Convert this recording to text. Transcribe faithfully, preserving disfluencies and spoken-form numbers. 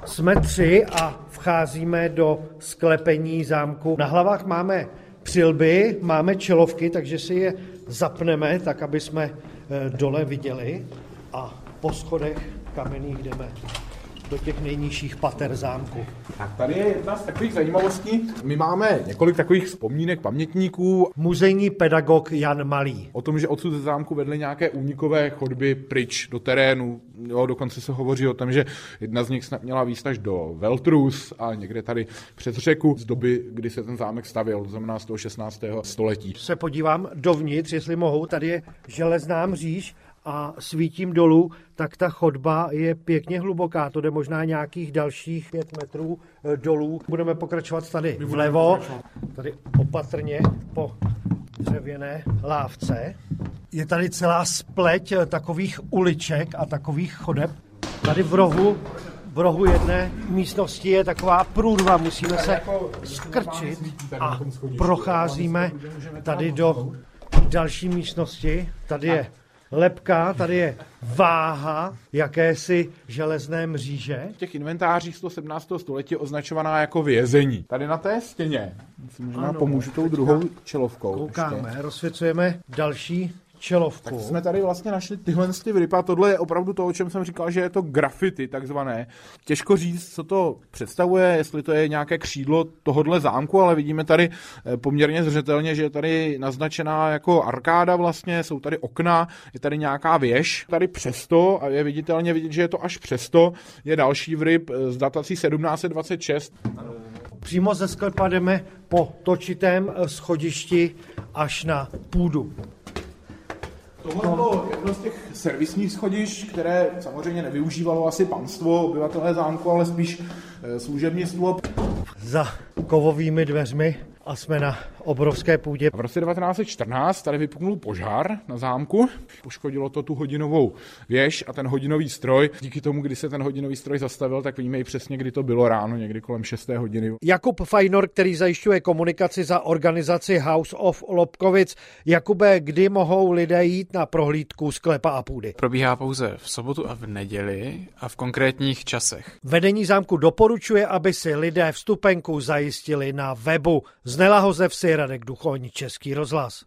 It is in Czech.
Jsme tři a vcházíme do sklepení zámku. Na hlavách máme přilby, máme čelovky, takže si je zapneme, tak aby jsme dole viděli a po schodech kamenných jdeme do těch nejnižších pater zámku. Tak tady je jedna z takových zajímavostí. My máme několik takových vzpomínek pamětníků. Muzejní pedagog Jan Malý. O tom, že odsud ze zámku vedly nějaké únikové chodby pryč do terénu. Jo, dokonce se hovoří o tom, že jedna z nich snad měla výst až do Veltrus a někde tady přes řeku z doby, kdy se ten zámek stavěl, to znamená z toho šestnáctého století. Se podívám dovnitř, jestli mohou. Tady je železná mříž a svítím dolů, tak ta chodba je pěkně hluboká. To jde možná nějakých dalších pět metrů dolů. Budeme pokračovat tady vlevo, tady opatrně po dřevěné lávce. Je tady celá spleť takových uliček a takových chodeb. Tady v rohu, v rohu jedné místnosti je taková průrva. Musíme se skrčit a procházíme tady do další místnosti. Tady je lebka, tady je váha jakési železné mříže. V těch inventářích z toho sedmnáctého století je označovaná jako vězení. Tady na té stěně, myslím, že nám pomůžu tou druhou čelovkou. Koukáme, ještě rozsvěcujeme další čelovku. Tak jsme tady vlastně našli tyhle vrypy a tohle je opravdu to, o čem jsem říkal, že je to graffiti takzvané. Těžko říct, co to představuje, jestli to je nějaké křídlo tohodle zámku, ale vidíme tady poměrně zřetelně, že je tady naznačená jako arkáda vlastně, jsou tady okna, je tady nějaká věž. Tady přesto, a je viditelně vidět, že je to až přesto, je další vryp s datací sedmnáct set dvacet šest. Přímo ze sklepa jdeme po točitém schodišti až na půdu. Tohle bylo jedno z těch servisních schodišť, které samozřejmě nevyužívalo asi panstvo, obyvatelé zámku, ale spíš služebnictvo. Za kovovými dveřmi a jsme na obrovské půdě. V roce devatenáct set čtrnáct tady vypuknul požár na zámku. Poškodilo to tu hodinovou věž a ten hodinový stroj. Díky tomu, kdy se ten hodinový stroj zastavil, tak víme i přesně, kdy to bylo ráno, někdy kolem šesté hodiny. Jakub Fajnor, který zajišťuje komunikaci za organizaci House of Lobkovic. Jakube, kdy mohou lidé jít na prohlídku sklepa a půdy? Probíhá pouze v sobotu a v neděli a v konkrétních časech. Vedení zámku doporučuje, aby si lidé vstupenku zajistili na webu. Z Nelahozev si Radek Duchoň, Český rozhlas.